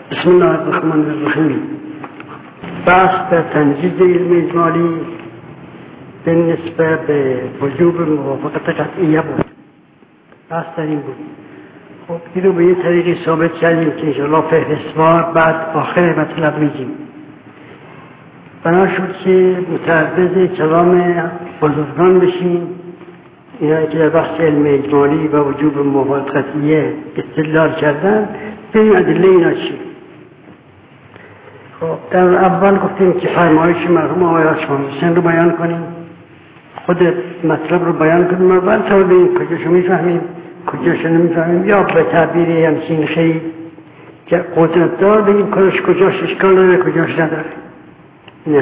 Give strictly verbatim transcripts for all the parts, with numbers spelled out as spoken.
بسم الله الرحمن الرحیم. بحث در تنجیز علم اجمالی به نسبت به وجوب موافقت قطعیه بود. بحث در این بود. خب این رو به یه طریقی ثابت کردیم که انشاءالله فهرستوار بعد آخر مطلب میگیم. بنا شد که متعرض کلام بزرگان بشیم، اینا که در بحث علم اجمالی و وجوب موافقت قطعیه استدلال کردن، ببینیم ادله اینا چیه. خب در اول گفتیم که فرمایش مرحوم آقای هاشمی حسین رو بیان کنیم، خود مطلب رو بیان کنیم، اول تا ببینیم کجاشو میفهمیم کجاشو نمیفهمیم، یا به تعبیر همچین خیلی که قدرت دار بگیم کجاش کجاش اشکال داره کجاش نداره. این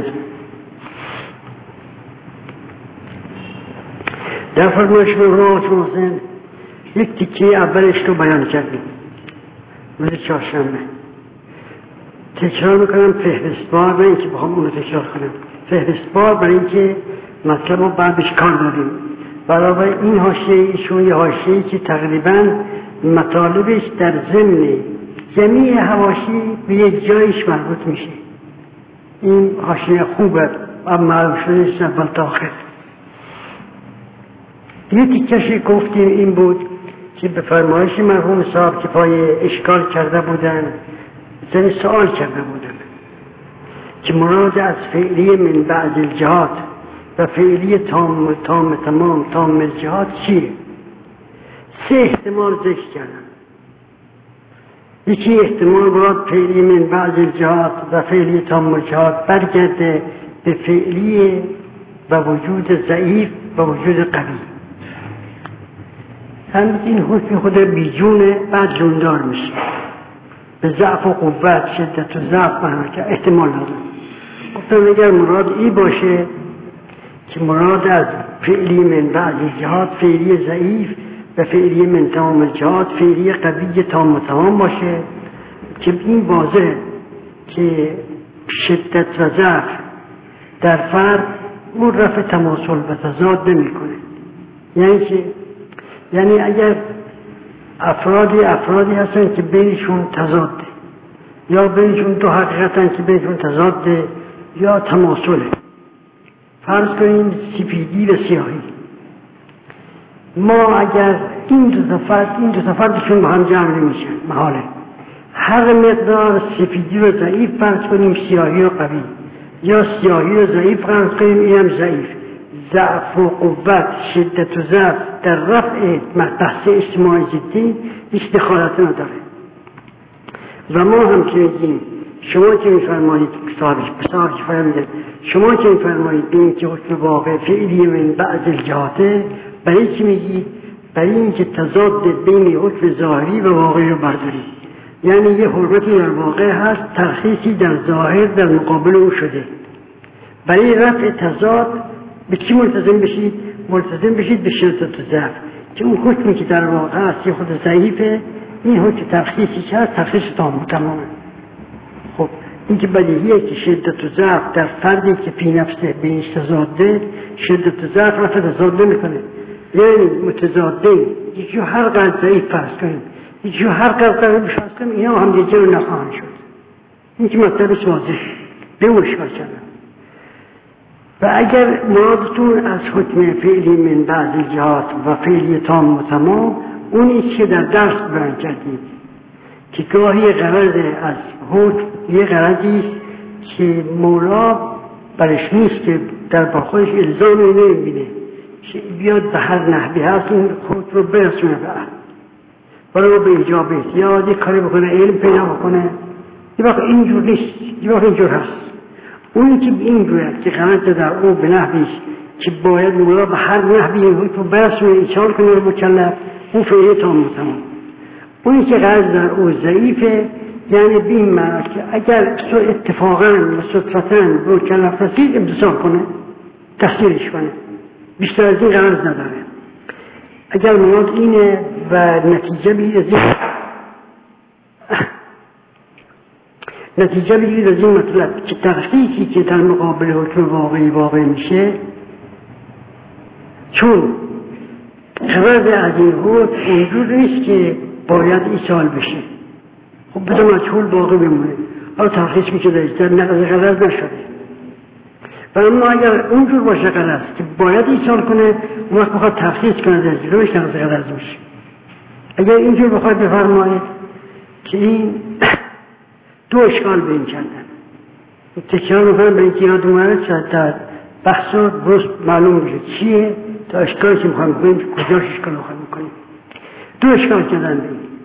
در فرمایش مرحوم آقای حسین یک تیکه اولش رو بیان کردیم روز چهارشنبه. تکرار میکنم فهرستوار، برای اینکه بخوام اون رو تکرار کنم، فهرستوار برای اینکه مطلب رو بعدش کار داریم. برای این حاشیه ایشون یه حاشیه‌ای که تقریبا مطالبش در ضمن جمیع حواشی به یک جایش مربوط میشه. این حاشیه خوبه و معروف شدهش اول تا آخر. یه تیکشی گفتیم این بود که به فرمایش مرحوم صاحب کفایه اشکال کرده بودن، یعنی سوال کرده بودن که مراد از فعلی من بعض الجهات و فعلی تام تام تمام تام الجهات چیه؟ سه احتمال ذکر کردن. یکی احتمال مراد فعلی من بعض الجهات و فعلی تام الجهات برگرده به فعلی و وجود ضعیف و وجود قوی. هم این حکم خود بیجونه بعد جوندار میشه، به ضعف و قوت شدت و ضعف معنا که احتمال داره. گفتم اگر مراد ای باشه که مراد از فعلی من بعضی جهات فعلی ضعیف و فعلی من تمام جهات فعلی قوی تام و تمام باشه، که این واضح که شدت و ضعف در فرد اون رفع تماثل و تضاد نمی کنه. یعنی که یعنی اگر افرادی افرادی هستن که بینشون تضاده، یا بینشون دو حقیقتن که بینشون تضاده یا تماثله، فرض کنیم سفیدی و سیاهی، ما اگر این دو فرد این دو فردشون با هم جمع نمیشن محاله، هر مقدار سفیدی و ضعیف فرض کنیم سیاهی و قوی، یا سیاهی و ضعیف فرض کنیم اینم ضعیف، ضعف و قوت شدت و ضعف در رفع بحث اجتماعی جدی هیچ دخالت نداره. و ما هم که میگیم شما که میفرمایید صاحبش صاحب فرمودید شما که میفرمایید ببین که حکم واقع فعلی من بعض الجهاته، برای چی میگید؟ برای اینکه تضاد بین حکم ظاهری و واقعی رو بردارید. یعنی یه حرمتی در واقع هست، ترخیصی در ظاهر در مقابل او شده. برای رفع تضاد به چی ملتزم بشید؟ ملتزم بشید به شدت و ضعف، که اون حکمی که در واقع هست یه خود ضعیفه، این حکم ترخیصی که هست ترخیص تام و تمامه. خب این که بدیهیه که شدت و ضعف در فردی که فی نفسه بینش تضاده، شدت و ضعف رفع تضاد نمیکنه. یعنی متضادین یکی هر قدر ضعیف فرض کنیم یکی هر قدر قوی فرض کنیم، اینا هم دیگه رو نخواهند شد. این که مطلبش واضح به اون اشکال کردن. و اگر مرادتون از حکم فعلی من بعضی جهات و فعلی تام و تمام اونی که در درس بیان کردید که گاهی غرض از حکم یه غرضی که مولا برش نیست که در با خودش الزامی نمیبینه که بیاد به هر نحوی هست این خود رو برسونه به اهل، برای به ایجاب احتیاج یک کاری بکنه علم پیدا بکنه. یه وقت اینجور نیست، یه وقت اینجور هست. اونی که اینجور هست که غرض در او به نحویش که باید مولا به هر نحوی این حکم رو برسونه ایجاب کنه رو مکلف، اون فعلی تام و تمام. اونی که غرض در او ضعیفه، یعنی به این معنی که اگر اتفاقاً و صدفتاً به مکلف رسید امتصال کنه، تحصیلش کنه، بیشتر از این غرض نداره. اگر مراد اینه و نتیجه بگیرید از این نتیجه بگیرید از این مطلب که تخصیصی که در مقابل حکم واقعی واقع میشه، چون غرض از این حکم اونجور نیست که باید ایصال بشه. خب بده مجهول باقی بمونه، اما ترخیص میشه در نقض غرض نشده. و اما اگر اونجور باشه غرض که باید ایصال کنه، اون وقت بخواد ترخیص کنه در جلوش نقض غرض میشه. اگر اینجور بخواد بفرمایید که این دو اشکال به این کردن، تکرار میکنم به اینکه یاد اومده در بحث و درست معلوم میشه چیه تا اشکالی که میخوایم بکنیم کجاش اشکال میخوایم بکنیم. دو اشکال کردن به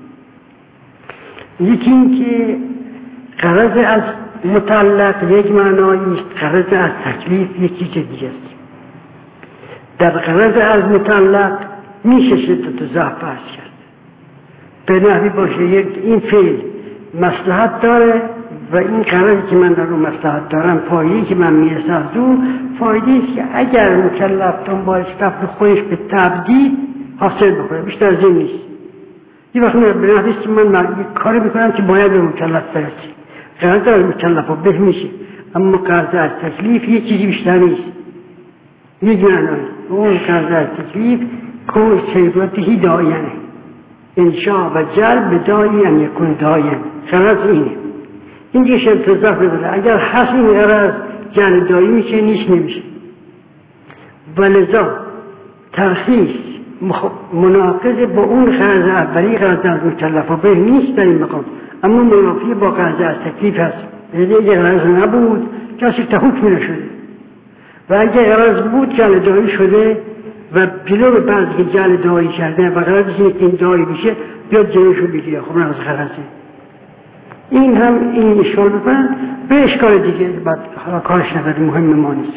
این، یکی این که غرض از متعلق یک معنایی است، غرض از تکلیف یک چیز دیگه است. در غرض از متعلق میشه شدت و ضعف بحث کرد، به نحوی باشه یک این فعل مصلحت داره و این غرضی که من در اون مصلحت دارم، فایده‌ای که من میرسم از اون فایده‌ای است که اگر مکلف دنبالش رفت خودش به تبدیل حاصل بکنه، بیشتر از این نیست. یه وقت به نحوی که من کاری میکنم که باید به مکلف برسه، غرض از مکلف رو به میشه، اما غرض از تکلیف یه چیزی بیشتر نیست، یک معنایی. اون غرض از تکلیف که سیبرتی داینه انشاء و جلب دایی ان یکون داین، غرض اینه. این دیگه شرط اضافه داره، اگر هست این غرض جلب دایی میشه، نیست نمیشه. ولذا ترخیص مناقض با اون غرض اولی، غرض از مکلف و به نیست در این مقام، اما منافی با غرض از تکلیف هست. یعنی اگر غرض نبود کسی تحکم نشده، و اگر غرض بود جلب دایی شده و جلو به بعضی که جلب دایی کرده و غرض اینه که این دایی بشه بیاد جلوشو بگیره، خب نقض غرضه. این هم این اشکال بکنن به اشکال دیگه بعد حالا کارش نداره، مهم ما نیست.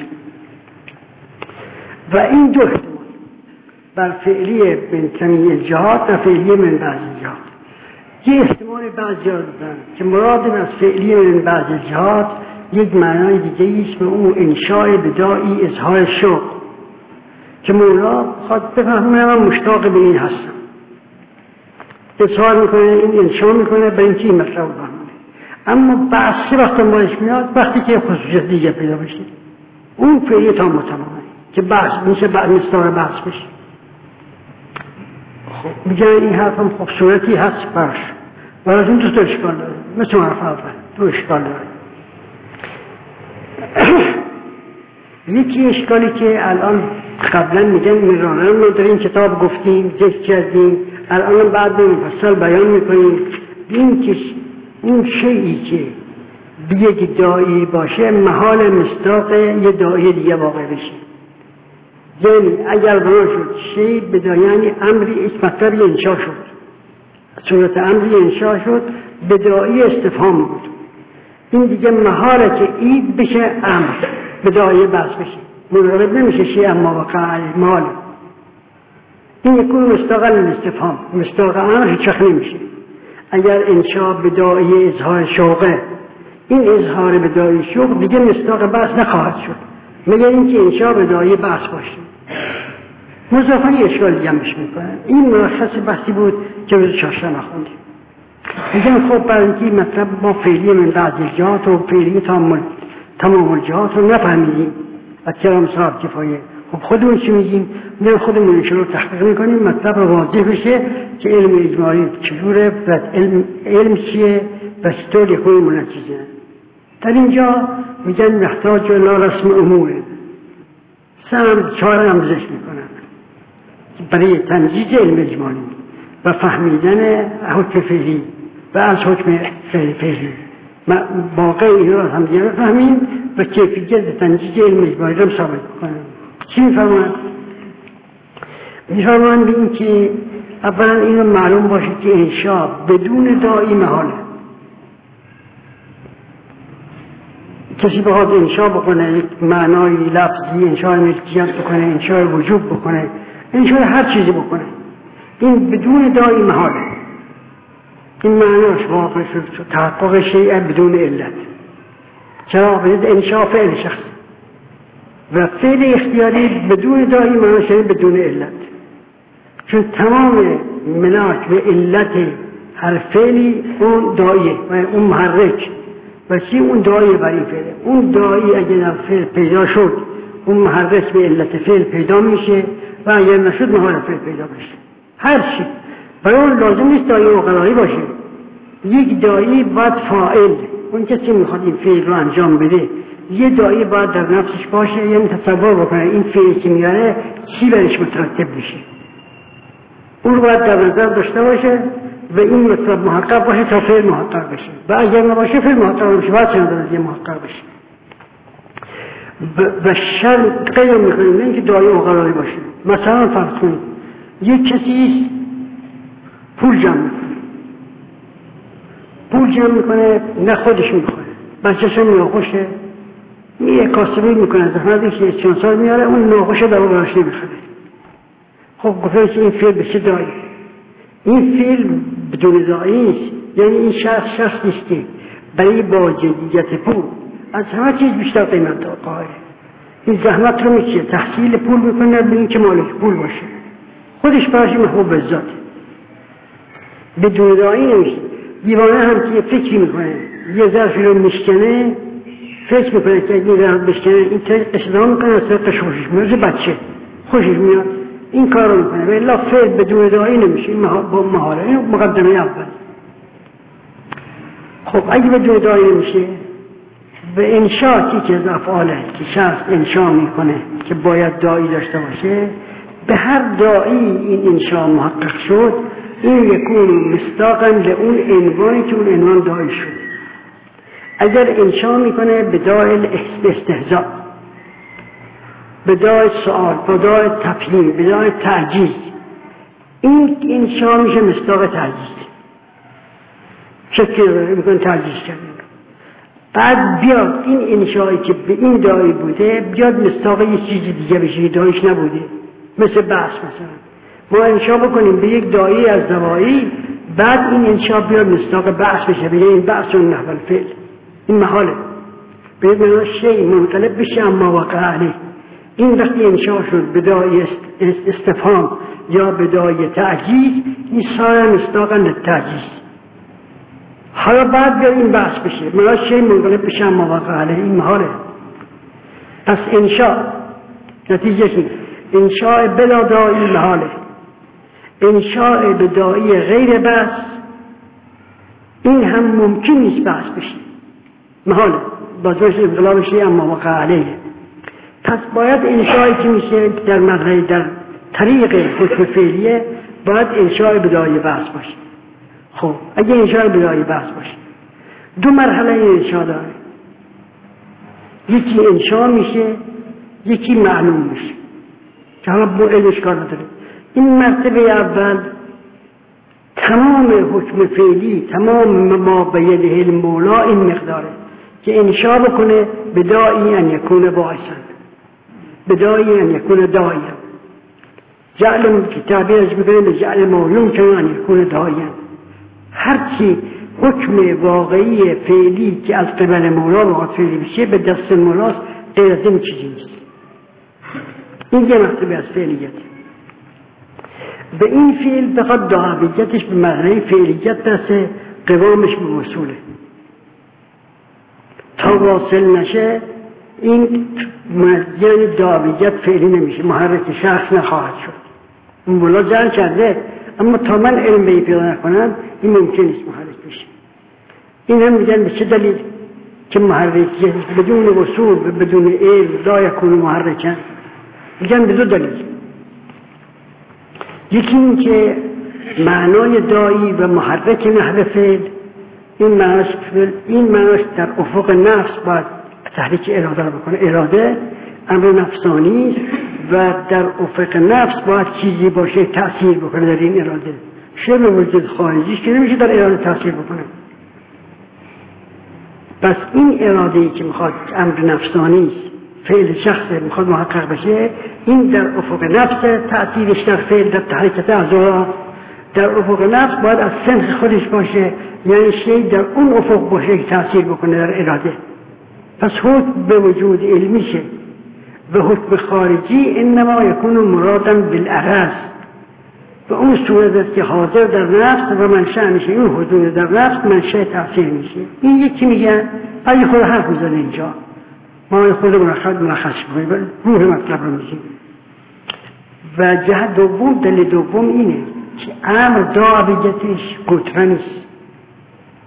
و این دو احتمال بر فعلی من کمی الجهات و فعلی من بعض الجهات، یه احتمال بعض جهات دارن که مراد از فعلی من بعض الجهات یک معنای دیگه ایست به اون انشاء بدایی اظهار شوق، که مولا خواهد بفهمه من مشتاق به این هستم، اظهار میکنه، این انشاء میکنه به اینکه این مطلب بفهمه. اما بحثی وقتا باش میاد وقتی که خصوصیت دیگه پیدا بشه، اون فعلی تا متمامه که بحث میشه مستار بحث بشه. خب میگن این حرف هم خب صورتی هست برش، برای از اون دو اشکال داره، مثل حرف اول دو اشکال داره. یکی اشکالی که الان قبلا میگن میرانه رو در این کتاب گفتیم، ذکر کردیم، الان بعد مفصل بیان میکنیم، این که اون شیئی که به یک داعی باشه محال مصداق یه داعی دیگه واقع بشه. یعنی اگر بنا شد شیئی به داعی، یعنی امری مطلبی انشا شد، صورت امری انشا شد، به داعی استفهام بود، این دیگه محاله که اید بشه امر به داعی بحث بشه، منقلب نمیشه شیء اما وقع مال. این یکون مصداق الاستفهام، مصداق امر هیچ وقت نمیشه. اگر انشاء بداعی اظهار شوقه، این اظهار بداعی شوق دیگه مصداق بحث نخواهد شد، مگر اینکه انشاء بداعی بحث باشه. مضافه اشکال دیگه هم بهش میکنن. این ملخص بحثی بود که روز چهارشنبه خوندیم. میگن خب برای اینکه مطلب ما فعلی من بعض الجهات و فعلی تمام الجهات رو نفهمیدیم و کلام صاحب کفایه، خب خودمون چی میگیم؟ میگن خودمون انشاء رو تحقیق میکنیم، مطلب رو واضح بشه که علم اجمالی چجوره و علم, علم چیه و چطور یکون منجزه. در اینجا میگن محتاج لا رسم اموره، سم چهار امزش میکنن برای تنجیز علم اجمالی و فهمیدن حکم فعلی و از حکم فعلی باقی این رو هم دیگه بفهمیم و کیفیت تنجیز علم اجمالی رو ثابت کنیم. چی میفرمان؟ میفرمان به این که اولا این رو معلوم باشه که انشاء بدون داعی محاله. کسی بخواد انشاء بکنه، یک معنای لفظی انشاء ملکیت بکنه، انشاء وجوب بکنه، انشاء هر چیزی بکنه، این بدون داعی محاله. این معناش واقع شد تحقق شیء بدون علت. چرا؟ بدون انشاء فعل شخص و فعل اختیاری بدون داعی معناش بدون علت، چون تمام ملاک و علت هر فعلی اون داعیه و اون محرک و چی اون داعیه برای فعله. اون داعی اگر در فعل پیدا شد اون محرک به علت فعل پیدا میشه و اگر نشد محال فعل پیدا بشه. هر چی برای اون لازم نیست داعی مقرری باشه، یک داعی باید فاعل، اون کسی میخواد این فعل رو انجام بده، یه داعی باید در نفسش باشه، یعنی تصور بکنه این فعلی که میاره چی برش مترتب میشه، اون رو باید در نظر داشته باشه و این مطلب محقق باشه تا فعل محقق بشه، و اگر نباشه فعل محقق نمیشه، باید چند درجه محقق بشه. و شرط غیر میکنیم، نه اینکه داعی اقراری باشه. مثلا فرض کنید یک کسی پول جمع میکنه، پول جمع میکنه نه خودش میخوره، بچه‌ش هم ناخوشه، میره کاسبی میکنه، زحمتش یه چند سال میاره، اون ناخوشه در براش نمیخوره. خب گفتن این فعل به چه داعی؟ این فعل بدون داعی نیست، یعنی این شخص شخص نیست که برای با جدیت پول از همه چیز بیشتر قیمت قائله. این زحمت رو میکشه، تحصیل پول میکنه به این که مالک پول باشه، خودش براش محبوب به ذات، بدون داعی نمیشه. دیوانه هم که فکر میکنه یه ظرفی رو میشکنه، فکر میکنه که اگه ظرف بشکنه این طریق استفاده میکنه، از طریقش خوشش میاد، بچه خوشش میاد این کار رو میکنه، ولی لا فعل بدون داعی نمیشه. این با مهاره، این مقدمه اول. خب اگه بدون داعی نمیشه، به انشاء که از افعاله که شخص انشاء میکنه که باید داعی داشته باشه، به هر داعی این انشاء محقق شد، این یکون مصداقا لأون عنوانی که اون عنوان داعی شد. اگر انشاء میکنه به داعی استهزاء، به داعی سؤال، به داعی تفهیم، به داعی تعجیز، این انشاء میشه مصداق تعجیز، شکل رو میکنه تعجیز کرده. بعد بیاد این انشایی که به این داعی بوده بیاد مصداق یه چیز دیگه بشه، داعیش نبوده، مثل بحث مثلا. ما انشا بکنیم به یک داعی از دواعی، بعد این انشا بیاد مصداق بحث بشه، بگه این بحث و نحو الفعل، این محاله، به معنی شیء منقلب بشه اما واقع علیه. این وقتی انشا شد به داعی استفهام یا به داعی تعجیز، این سایر مصداقا للتعجیز. حالا بعد بیاد این بحث بشه، معنی شیء منقلب بشه اما واقع علیه، این محاله. پس انشا نتیجه شد انشاء بلا داعی محاله. انشاء به داعی غیر بحث این هم ممکن نیست بحث بشه، محاله، بازوش انقلاب شه اما واقع علیه. پس باید انشاءی که میشه در مرحله در طریق حکم فعلیه باید انشاء به داعی بحث باشه. خب اگه انشاء به داعی بحث باشه، دو مرحله انشاء داره، یکی انشاء میشه، یکی معلوم میشه که حالا با علمش کار نداره. این مرتبه اول تمام حکم فعلی، تمام ما بیده المولا این مقداره که انشاء بکنه به داعی ان یکون باعثا، به داعی ان یکون داعی، جعل کتابی از بکنه به جعل مولیون که ان یکون داعی. هرچی حکم واقعی فعلی که از قبل مولا واقع فعلی بشه به دست مولاست، غیر از این چیزی نیست. این یه مرتبه از فعلیت. به این فعل بخواد دعویتش به مرحله فعلیت برسه، قوامش به وصوله. تا واصل نشه این یعنی دعویت فعلی نمیشه، محرک شخص نخواهد شد. اون مولا جعل کرده، اما تا من علم به پیدا نکنم این ممکن نیست محرک بشه. این هم میگن به چه دلیل که محرک بدون وصول بدون علم لا یکون محرکن؟ میگن به دو دلیل. یکی این که معنای داعی و محرک نحو فعل این معناش این معناش در افق نفس باید تحریک اراده رو بکنه. اراده امر نفسانی و در افق نفس باید چیزی باشه تأثیر بکنه در این اراده. شبه وجود خارجیش که نمیشه در اراده تأثیر بکنه. پس این اراده‌ای که میخواد امر نفسانی فعل شخص میخواد محقق بشه، این در افق نفس، تأثیرش در فعل در تحریکت اعضا در افق نفس باید از سنخ خودش باشه، یعنی شیء در اون افق باشه که تأثیر بکنه در اراده. پس حکم به وجود علمیشه و حکم خارجی انما یکون مرادا بالاغاث، و اون صورت است که حاضر در نفس و منشأ میشه، این حضور در نفس منشأ تأثیر میشه. این یکی میگن اگه خود حرف میزنه اینجا ما خود مرخص مرخص کنیم روح مطلب رو میگیم. و جهت دوم، دلیل دوم اینه که امر دعویتش قطره نیست،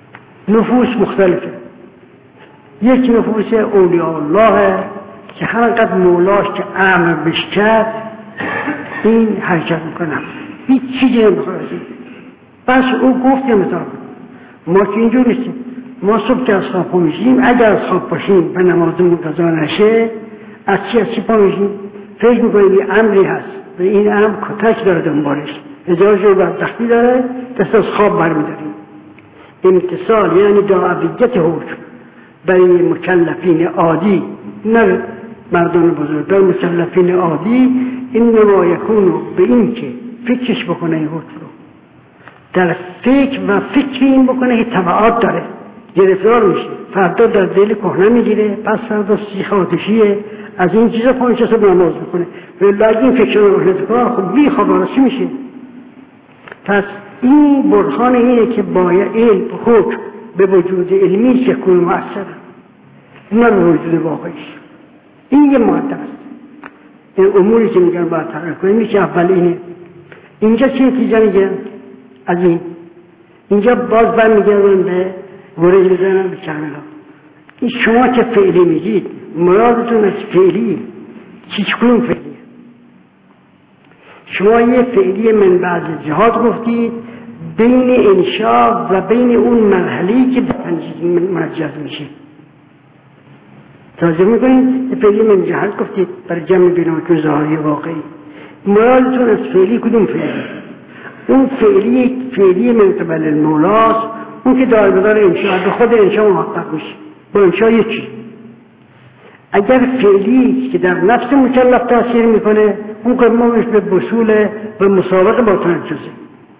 نفوس مختلفه. یک نفوس اولیاء الله که هرقدر مولاش که امر بش کرد این حرکت میکنم، هیچ چیزی نمیخواد. بس او گفت مثلا ما که اینجور نیستیم. ما صبح که از خواب پا میشیم، اگر از خواب پاشیم و نمازمون قضا نشه، از چی از چی پا میشیم؟ فکر میکنیم یه امری هست و این امر کتک داره دنبالش، اجازه و بدبختی داره، دست از خواب برمیداریم. امتصال یعنی دعویت حکم برای مکلفین عادی، نه مردان بزرگان، مکلفین عادی انما یکونو به این که فکرش بکنه این حکم رو، در فکر و فکر این بکنه که تبعات داره، گرفتار میشه، فردا در دل کهنه میگیره، پس فردا سیخ آتشیه، از این چیزا پانچه سب نماز میکنه. ولی اگه این فکر رو نکنه خب بی خبر چی میشه؟ پس این برهان اینه که باید علم حکم به وجود علمی که کنه مؤثره، نه به وجود واقعیش. این یه ماده است. این اموری که میگن باید تحقیق کنیم که اول اینه. اینجا چه نتیجه میگن از این؟ اینجا باز برمیگردن به گرج میزنن به کاملا. این شما که فعلی میگید مرادتون از فعلی چیچ کنون فعلی؟ شما یه فعلی من بعض جهات گفتید بین انشاء و بین اون مرحله‌ای که به تنجیز منجز میشه. توجه میکنید؟ یه فعلی من جهت گفتید برای جمع بیناکن ظاهری واقعی. مرادتون از فعلی کدوم فعلی؟ اون فعلی فعلی من قبل المولاست، اون که دار بدار انشاء به خود انشاء محقق میشه با انشاء یکی. اگر فعلی که در نفس مکلف تاثیر میکنه اون قرمامش به بسول و مسابقه با تنجزه.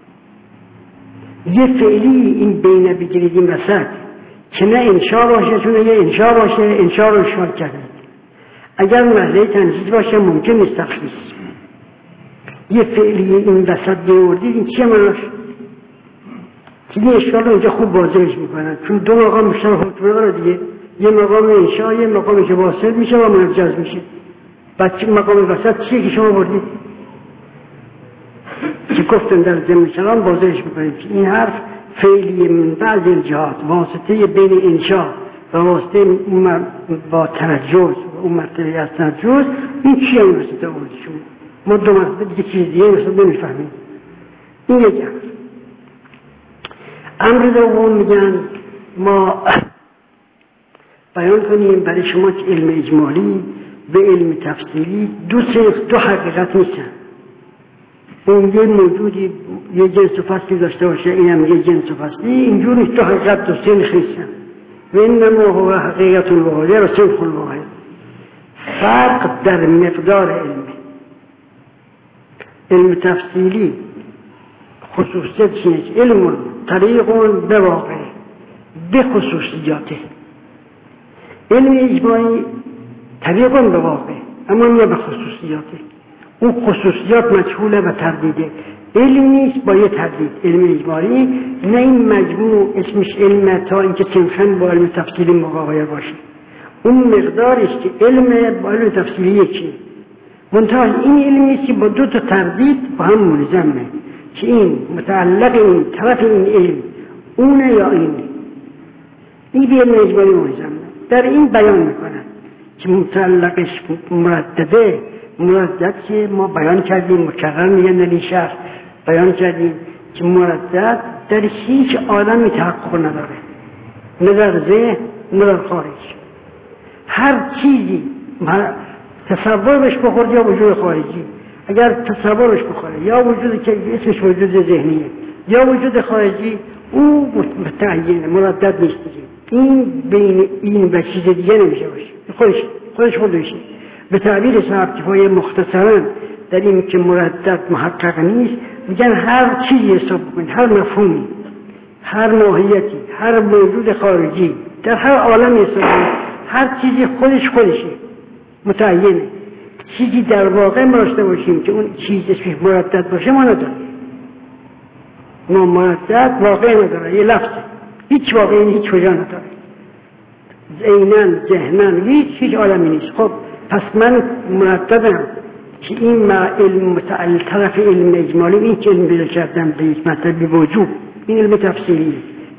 یه فعلی این بینه بگیرید این وسط که نه انشاء باشه، چون یه انشاء باشه انشاء رو اشغال کردید. اگر مرحله تنجیز باشه ممکن نیست تخصیص. یه فعلی این وسط بیاوردید این چیه مناش؟ که این اشکال رو اینجا خوب واضحش میکنن، چون دو مقام مشتر حکم داره دیگه، یه مقام انشاء، یه مقامی که واصل میشه و منجز میشه. بعد مقام وسط چیه که شما بردید؟ که گفتن در ضمن کلام واضحش میکنیم که این حرف فعلی من بعض الجهات، واسطه بین انشاء و واسطه با تنجز و اون مرتبه از تنجز، این چیه اون واسطه بود شما؟ ما دو مرتبه دیگه چیز دیگه مثلا نمیفهمیم. این یک امر. امر دوم میگن ما بیان کنیم برای شما که علم اجمالی و علم تفصیلی دو صنف، دو حقیقت نیستن. اون یه موجودی یه جنس و فصلی داشته باشه، این هم یه جنس و فصلی، اینجور نیست. دو حقیقت دو صنف نیستن. و انما هو حقیقت الواحده و صنف الواحد. فرق در مقدار علم. علم تفصیلی خصوصیت چیه؟ علم طریق به واقع به خصوصیاته. علم اجماعی طریق به واقع اما نه به خصوصیاته. اون خصوصیات مجهوله و تردیده. علم نیست با یه تردید. علم اجماعی نه این مجموع اسمش علم تا اینکه صنفاً با علم تفصیلی مقابل باشه. اون مقدارش که علم با علم تفصیلی یکی. منتها این علم نیست که با دو تا تردید با هم ملزمه که این متعلق این طرف این علم اونه یا این. این به علم اجمالی ملزمه. در این بیان میکنن که متعلقش مردده، مردد که ما بیان کردیم، مکرر میگن در این شهر بیان کردیم که مردد در هیچ عالمی تحقق نداره، نه در ذهن نه در خارج. هر چیزی تصورش بخورد یا وجود خارجی، اگر تصورش بخوره یا وجود که اسمش وجود ذهنیه یا وجود خارجی، او متعینه، مردد نیست دیگه. این بین این و چیز دیگه نمیشه باشه، خودش خودش خودشه. به تعبیر صاحب کفایه مختصرا در این که مردد محقق نیست، میگن هر چیزی حساب بکنید، هر مفهومی، هر ماهیتی، هر موجود خارجی در هر عالم حساب بکنید، هر چیزی خودش خودشه، متعینه. چیزی در واقع ما داشته باشیم که اون چیز اسمش مردد باشه ما نداریم. ما مردد واقع نداره، یه لفظه، هیچ واقعی هیچ کجا نداره، ذهنن ذهنن هیچ هیچ عالمی نیست. خب پس من مرددم که این علم متعلق طرف علم اجمالی، این که علم پیدا کردم به یک مطلبی وجود، این علم تفصیلی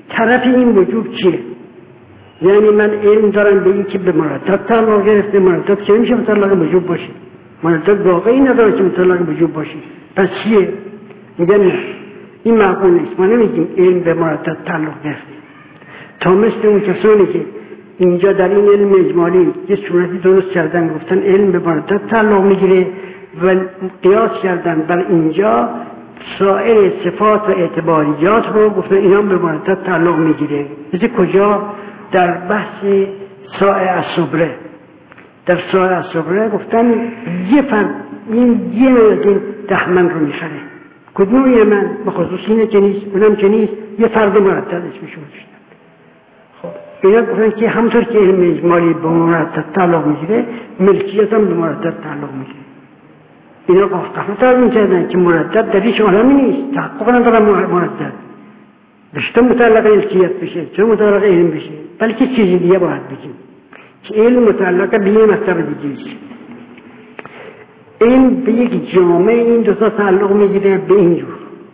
طرف این وجوب چیه؟ یعنی من علم دارم به این که به مردد تعلق گرفته، مردد چه میشه مطلق وجوب باشه؟ مردد واقعی نداره که مطلق وجوب باشه. پس چیه؟ میگن نه این معقول نیست. ما نمیگیم علم به مردد تعلق گرفته، تا مثل اون کسانی که اینجا در این علم اجمالی یه صورتی درست کردن گفتن علم به مردد تعلق میگیره و قیاس کردن بر اینجا سایر صفات و اعتباریات رو گفتن اینا به مردد تعلق میگیره. مثل کجا؟ در بحث سائع الصبره. در سائع الصبره گفتن یه فرد این یه این دهمن رو میخره. کدوم یه من؟ بخصوص اینه که نیست، اونم که نیست، یه فرد مردد اسمش گذاشتن. خب اینا گفتن که همونطور که علم اجمالی به مردد تعلق میگیره، ملکیت هم به مردد تعلق میگیره. اینا قفقه تعلق میکردن که مردد در هیچ عالمی نیست، تحقق نداره مردد بشتم متعلق ملکیت بشه، چه متعلق علم بشه، بلکه چیزی دیگه باید بگیم که علم متعلق به یه مطلب دیگه است. علم به یک جامعه این دو تا تعلق میگیره به اینجور،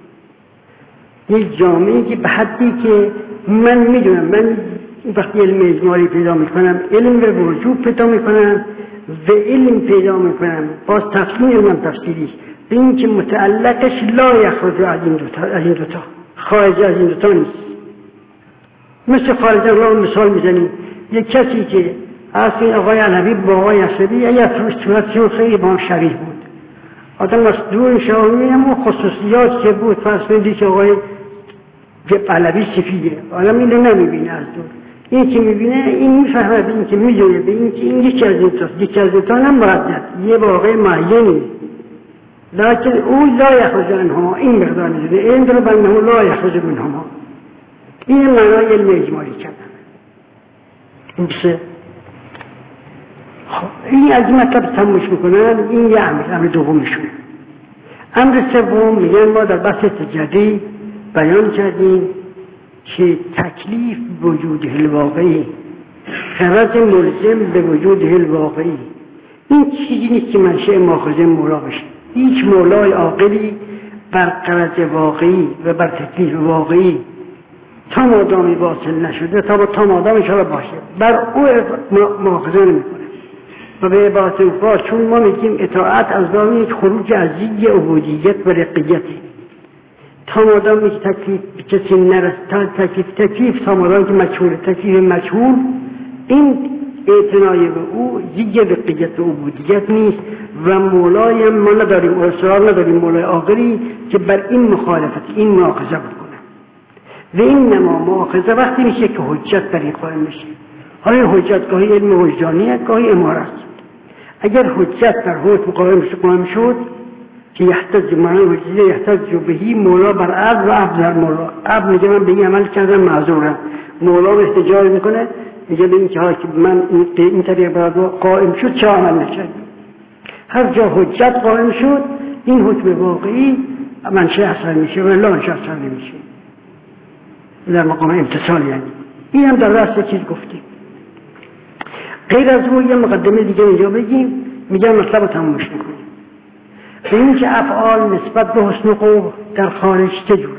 یک جامعه که به حدی که من میدونم من وقتی علم اجمالی پیدا میکنم علم به وجوب پیدا میکنم و علم پیدا میکنم باز تفصیل علم تفصیلی به این که متعلقش لا یخرج از این دوتا از این دوتا خارج از این دوتا نیست. مثل خارج از الله مثال میزنیم یک کسی که اصلی آقای علوی با آقای عصبی یک صورتی خیلی با هم شبیه بود، آدم از دور شاهمی اما خصوصیات که بود فرض کنید که آقای علوی سفیده، آدم اینو نمیبینه از دور، این که میبینه این میفهمه به این که میدونه به این که این یکی از این تاست، یکی از این تا هم مردد یه واقع معینی، لیکن او لا یخرج عنهما این مقدار میدونه این در بنده لا یخرج منهما. این معنای علم اجمالی کردن. این بسه خب این از این مطلب تموش میکنن. این یه امر امر دومشونه. امر سوم میگن ما در بحث تجدی بیان کردیم که تکلیف وجود الواقعی غرض ملزم به وجود الواقعی این چیزی نیست که منشأ ماخذه مولا بشه. هیچ مولای عاقلی بر غرض واقعی و بر تکلیف واقعی تا مادامی واصل نشده تا تا مادام انشاءالله باشه بر او ماخذه نمیکنه. و به عبارت اخرى چون ما میگیم اطاعت از دامی یک خروج از زیگ عبودیت و رقیتی، تا مادامی که تکلیف کسی نرسد تکلیف تکلیف تا مادامی که مجهول تکلیف مجهول این اعتنای به او زیگ رقیت و عبودیت نیست و مولای ما نداریم، اصرار نداریم مولای آخری که بر این مخالفت این مؤاخذه بکنه. و این نما مؤاخذه وقتی میشه که حجت بر این قائم میشه. حالا حجت گاهی علم وجدانیه گاهی امارت. اگر حجت بر حکم قائم قائم شد که یحتج معنی حجت یحتج بهی مولا بر عبد و عبد در مولا. عبد میگه من به این عمل کردم معذورم، مولا احتجاج میکنه میگه به این که من این طریق برای قائم شد چه عمل نکردم. هر جا حجت قائم شد این حکم واقعی منشأ اثر میشه و لا منشأ اثر نمیشه در مقام امتصال. یعنی این هم در راست چیز گفتیم. غیر از او یه مقدمه دیگه اینجا بگیم میگم مطلب رو تمومش میکنیم. به این که افعال نسبت به حسن و قبح در خارج چه جورن.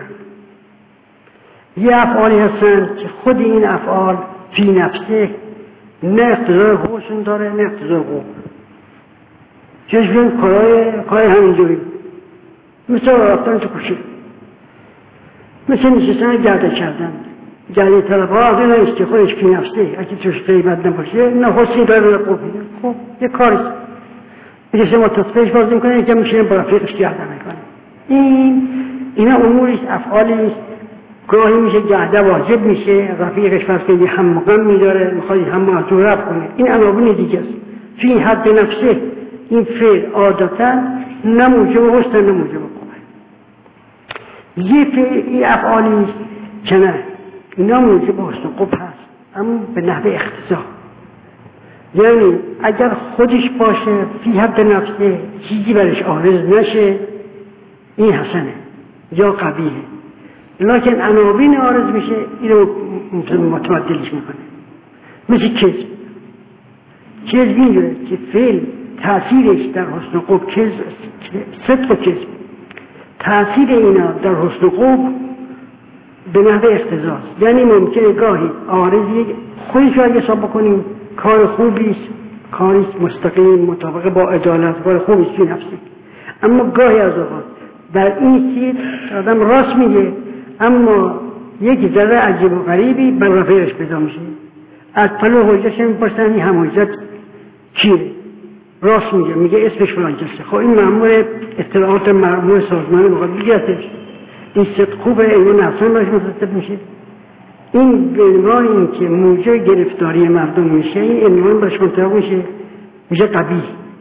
یه افعالی هستن که خود این افعال فی نفسه نه اقتضای حسن داره نه اقتضای قبح. چیز بین کارهای کارهای همینجوری مثل رفتن تو کوچه، مثل نشستن گرده کردن. گرده طرف ها آقای نیست که خودش فی نفسه اگه توش قیمت نباشه نه حسنی داره نه قبحی. خب یه کاریست میگه شما تصفیهش باز میکنه یکم میشه با رفیقش گرده میکنه. این اینا اموریست افعالیست. گاهی میشه گرده واجب میشه رفیقش فرض کنید هم مقام میداره میخواد هم معذور رفت کنه. این عناوین دیگه است. فی حد نفسه این فعل عادتا نه موجب حسن نه موجب قبح. یه فعل افعالیست که نه اینا موجب حسن قبح هست اما به نحو اقتضا. یعنی اگر خودش باشه فی حد نفسه چیزی برش عارض نشه این حسنه یا قبیحه، لکن عناوین عارض میشه اینو متمدلش میکنه. مثل کذب. کذب اینجوره که فعل تأثیرش در حسن و قبح کذب صدق و کذب. تأثیر اینا در حسن و قبح به نحو اختصاص، یعنی ممکنه گاهی عارضی خودش رو اگه حساب بکنیم کار خوبی است، کاری مستقیم مطابق با عدالت، کار خوبی است نفسی، اما گاهی از اوقات در این سیر آدم راست میگه اما یک ذره عجیب و غریبی بر رفیقش پیدا میشه. از پلو حجتش میپرسن این هم حجت کیه؟ راست میگه، میگه اسمش فلان کسه. خب این مأمور اطلاعات مأمور سازمان مقابل هستش، این صدق خوبه، این نفسان باش متصف میشه. این به عنوان این که موجب گرفتاری مردم میشه، این عنوان باش منطبق میشه، میشه قبیح.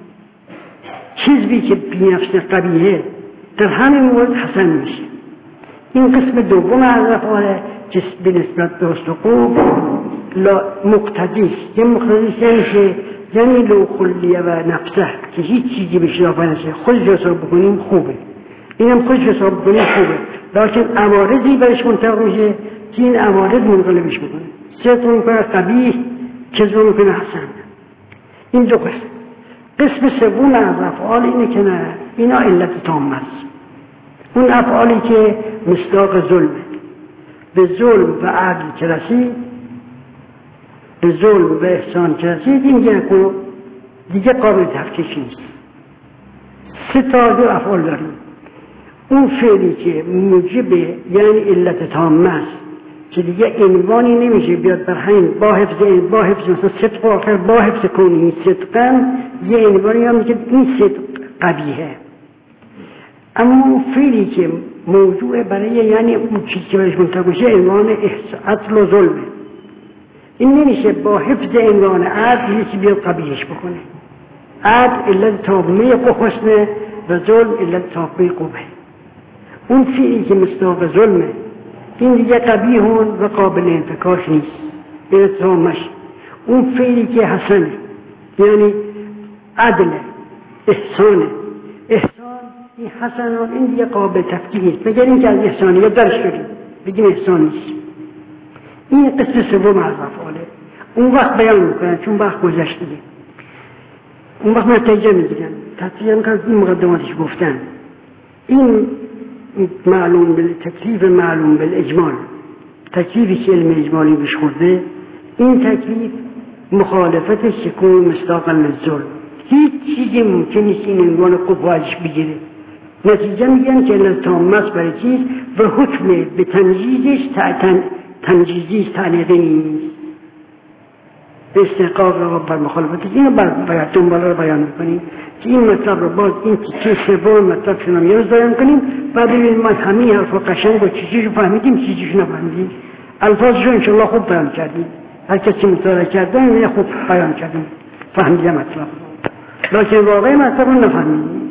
چیزی که بی نفس قبیحه در همین مورد حسن میشه. این قسم دوم از افعال که به نسبت به حسن مقتدیس، یه مقتدیس یعنی که یعنی لو خلیه و نفسه که هیچ چیزی بهش اضافه نشه، خودش حساب بکنیم خوبه، اینم خودش حساب بکنیم خوبه، لیکن عوارضی برش منطبق میشه که این عوارض منقلبش بکنه، صدق میکنه قبیح، کذب میکنه حسن. این دو قسم. قسم سوم از افعال اینه که نه، اینا علت تامه است. اون افعالی که مصداق ظلمه، به ظلم و عدل که رسید، به ظلم و احسان که رسید، این دیگه دیگه قابل تفکیک نیست. سه تا دو افعال داریم. اون فعلی که موجب یعنی علت تامه است که دیگه عنوانی نمیشه بیاد بر همین با حفظ این با حفظ مثلا صدق آخر با حفظ کنی صدقا یه عنوانی هم که این صدق قبیحه. اما اون فعلی که موضوع برای یعنی اون چیزی که برش منطبق میشه عنوان عدل و ظلمه، این نمیشه با حفظ عنوان عدل یکی بیاد قبیحش بکنه. عدل علت تامه حسنه و ظلم علت تامه قبه. اون فعلی که مصداق ظلمه این دیگه قبیحون و قابل انفکاش نیست، علت تامش. اون فعلی که حسنه یعنی عدل احسانه، احسان این حسنان این دیگه قابل تفکیک نیست، مگر اینکه از احسانیت درش کنیم بگیم احسان نیست. این قسم سوم از افعاله. اون وقت بیان میکنن چون وقت گذشته، اون وقت نتیجه میگیرن، تطبیق میکنن این مقدماتش گفتن. این معلوم بالتکلیف معلوم بالاجمال، تکلیفی که علم اجمالی بهش خورده، این تکلیف مخالفتش شکون مصداقا للظلم، هیچ چیزی ممکن نیست این عنوان قبحش بگیره. نتیجه میگن که علت تامه است برای چیز و حکم به تنجیزش تن تنجیزیش تعلیقی نیست، به استحقاق و بر مخالفتش. اینو بر دنباله رو بیان میکنیم که این مطلب رو باز این تیکه سوم مطلب شنم یه روز بیان کنیم و ببینیم ما همین حرفا قشنگ و چیزیشو فهمیدیم چیزیشو نفهمیدیم، الفاظشو انشالله خوب بیان کردیم، هر کسی مطالعه کرده اینو خوب بیان کردیم فهمیدیم مطلب، لیکن واقعی مطلب رو نفهمیدیم.